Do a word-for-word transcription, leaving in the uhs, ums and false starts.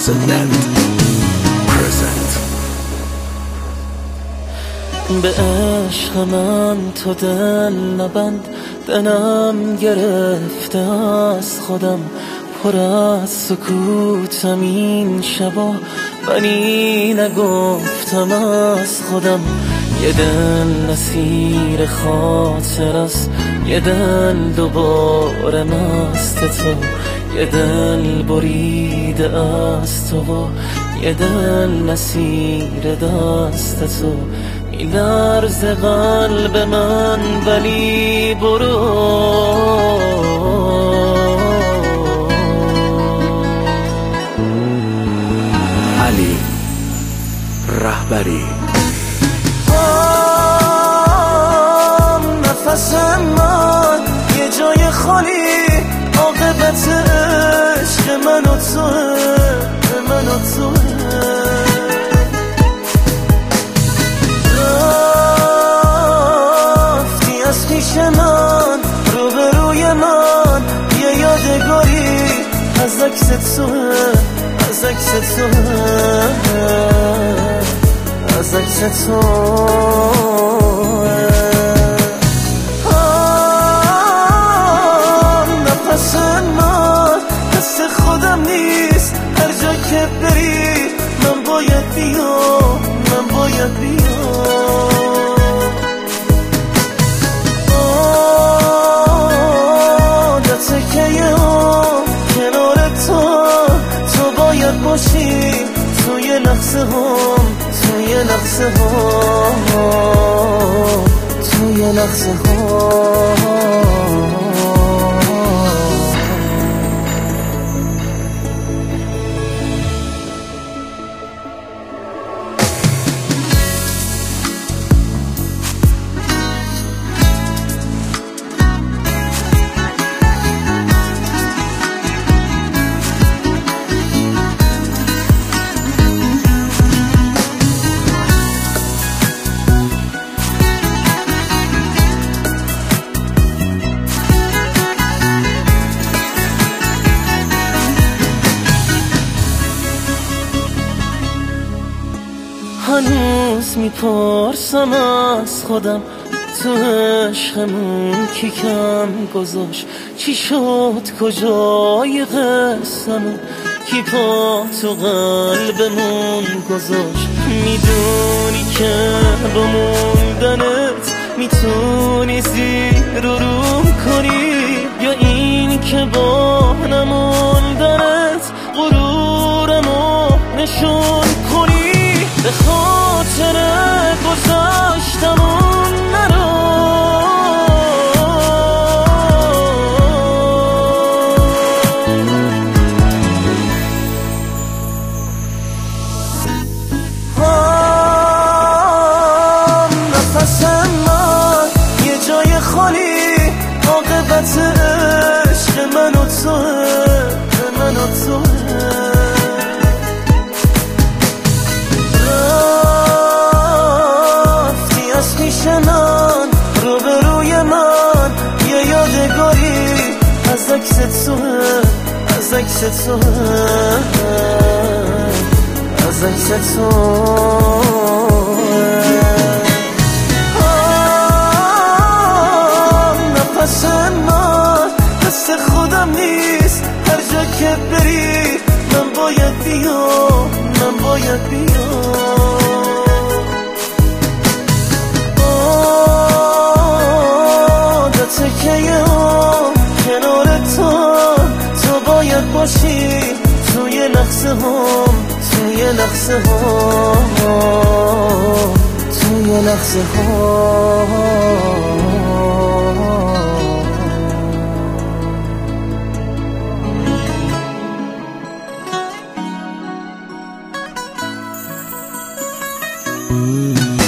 Closet Net present. به عشق من تو دل نبند، دلم گرفته از خودم، پر از سکوتم این شبا، ولی نگفتم از خودم. یه دل نسیر خاطر است، یه دل دوباره مست تو، یه دل بریده از تو و یه دل نسیر دست تو. میلرز قلب من ولی برو. علی رهبری. نفس من یه جای خالی، عاقبت عشق من و توه، من و توه. رفتی از پیش من، روبروی من، یه یادگاری از عکس توه، از عکس توه، از عکس توه. نفس من دست خودم نیست، هر جا که بری من باید بیام، من باید بیام. عادته که یه هم کنار تو، تو باید باشی توی لحظه هم، توی لحظه هم، توی لحظه هم. هنوز میپرسم از خودم، تو عشقمون کی کم گذاشت؟ چی شد کجای قصه‌مون؟ کی پا تو قلبمون گذاشت؟ میدونی که با موندنت میتونی زیر و روم کنی، یا این که با نموندنت غرورمو نشون کنی؟ به خاطر گذاشتمون نرو. نفس من یه جای خالی، عاقبت عشق من و توه، من و توه. من روبروی من، یه یادگاری از عکس توه، از عکس توه، از عکس توه. نفس من دست خودم نیست، هر جا که بری من باید بیام، من باید بیام. که یه هم کنار تو، تو باید باشی توی لحظه هم، توی لحظه هم، توی لحظه هم. Mm-hmm.